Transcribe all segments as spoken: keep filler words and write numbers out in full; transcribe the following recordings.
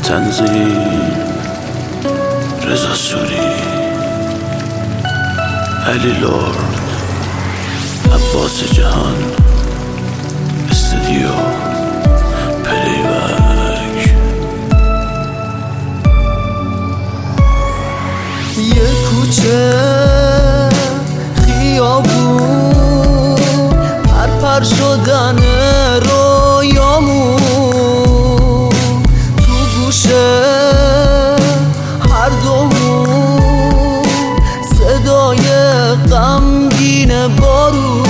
تنظیم رضا سوری، علی لرد، عباس جهان، استودیو پلی بک. یه کوچه خیابون پرپر شدن رویامون، تو گوشه هر دومون صدای غمگین بارون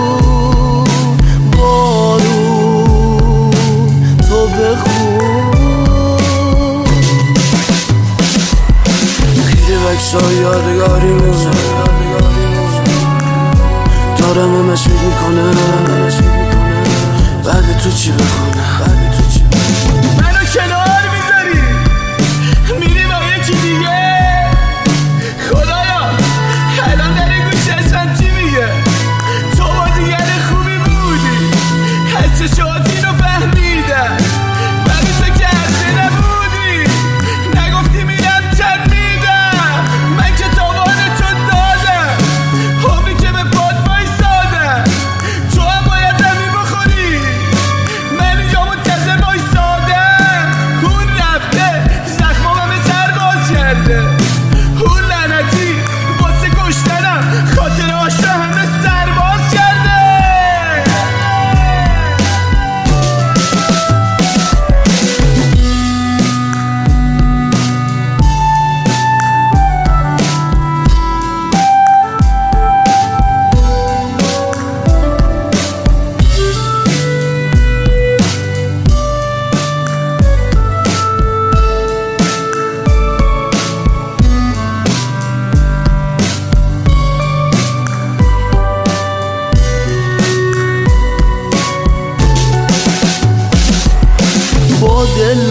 بارون تو بخون. خیلی بکسای یادگاریمون دارم همش فکر میکنه بعد تو چی بخونه. منو کنار میذاری میری با یکی دیگه، خدایا الان در گوششم چی میگه؟ تو بازیگر خوبی بودی، حس شاطین رو فهمیدم، ولی تو که حسی نبودی، نگفتی میرم چند میدم. من که تاوان تو دادم، عمری که به پاد بایستادم، تو هم باید زمین بخوری، من اینجا منتظر بایستادم. اون رفته زخمام همه سر باز کرده، اون لعنتی واسه کشتنم خاطر عاشق همه سر باز کرده. با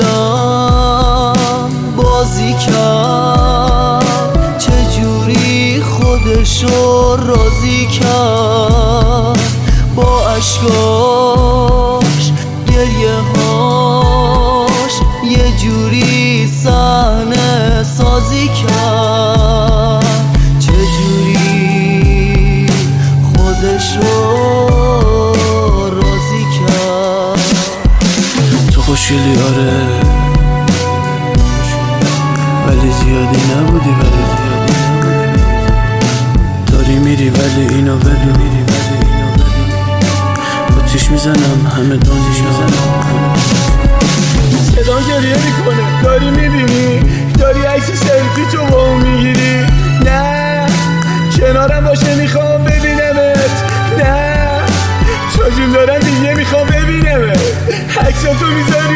دلم بازی کرد، چجوری خودشو راضی کرد، با اشکاش گریه هاش یه جوری صحنه سازی کرد، چجوری خودشو راضی کرد. تو خوشگلی آره ولی زیادی نبودی، ولی زیادی نبودی. داری میری ولی اینو بدون، آتیش میزنم همه دانش میزنم. صدام گریه میکنه، داری میبینی، داری عکس سلفی تو با اون میگیری. نه کنارم باشه میخوام ببینمت، نه چاجون دارم دیگه میخوام ببینمت. عکس تو میذاری